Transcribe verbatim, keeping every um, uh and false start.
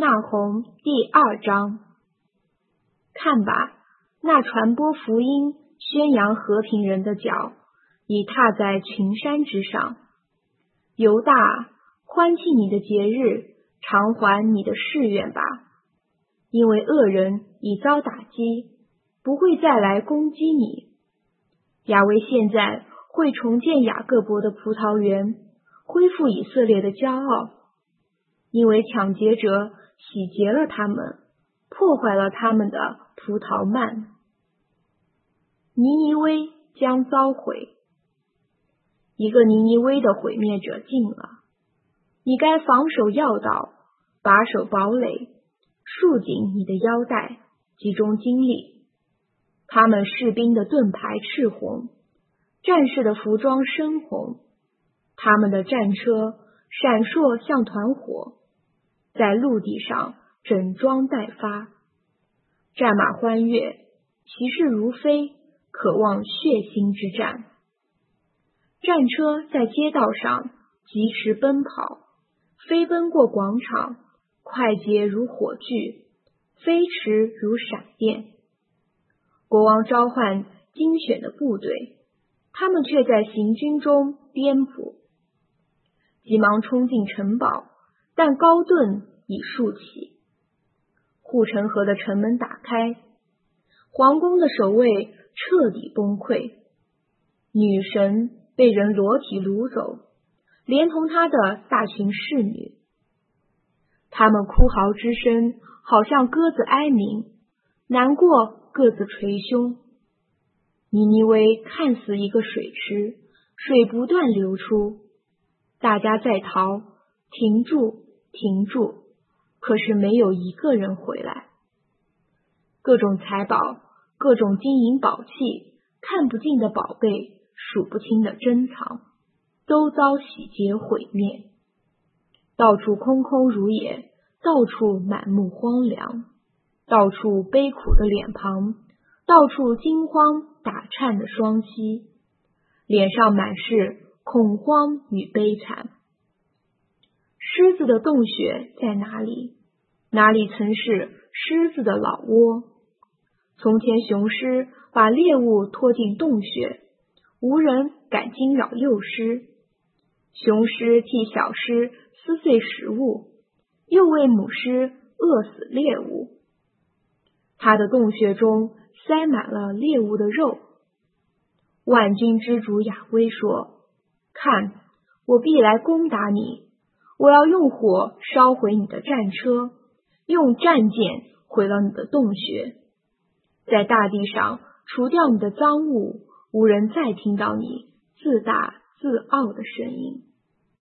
那鸿第二章。看吧，那传播福音、宣扬和平人的脚已踏在群山之上。犹大，欢庆你的节日，偿还你的誓愿吧，因为恶人已遭打击，不会再来攻击你。亚威现在会重建雅各伯的葡萄园，恢复以色列的骄傲，因为抢劫者洗劫了他们，破坏了他们的葡萄蔓。尼尼微将遭毁，一个尼尼微的毁灭者近了。你该防守要道，把守堡垒，束紧你的腰带，集中精力。他们士兵的盾牌赤红，战士的服装深红，他们的战车闪烁像团火，在陆地上整装待发。战马欢跃，骑士如飞，渴望血腥之战。战车在街道上疾驰奔跑，飞奔过广场，快捷如火炬，飞驰如闪电。国王召唤精选的部队，他们却在行军中颠簸，急忙冲进城堡，但高盾已竖起。护城河的城门打开，皇宫的守卫彻底崩溃。女神被人裸体掳走，连同她的大群侍女。他们哭嚎之声好像鸽子哀鸣，难过各自捶胸。尼尼微看似一个水池，水不断流出，大家在逃，停住，停住，可是没有一个人回来。各种财宝，各种金银宝器，看不尽的宝贝，数不清的珍藏，都遭洗劫毁灭。到处空空如也，到处满目荒凉，到处悲苦的脸庞，到处惊慌打颤的双膝，脸上满是恐慌与悲惨。狮子的洞穴在哪里？哪里曾是狮子的老窝？从前雄狮把猎物拖进洞穴，无人敢惊扰幼狮。雄狮替小狮撕碎食物，又为母狮饿死猎物。它的洞穴中塞满了猎物的肉。万军之主亚威说：看，我必来攻打你，我要用火烧毁你的战车，用战箭毁了你的洞穴，在大地上除掉你的赃物，无人再听到你自大自傲的声音。